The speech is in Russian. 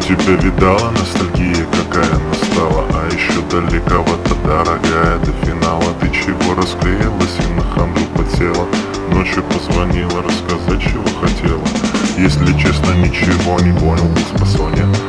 Тебя видала, ностальгия какая настала, а еще далековато, дорогая, до финала. Ты чего расклеилась и на хандру потела? Ночью позвонила рассказать, чего хотела. Если честно, ничего не понял, был спасонья.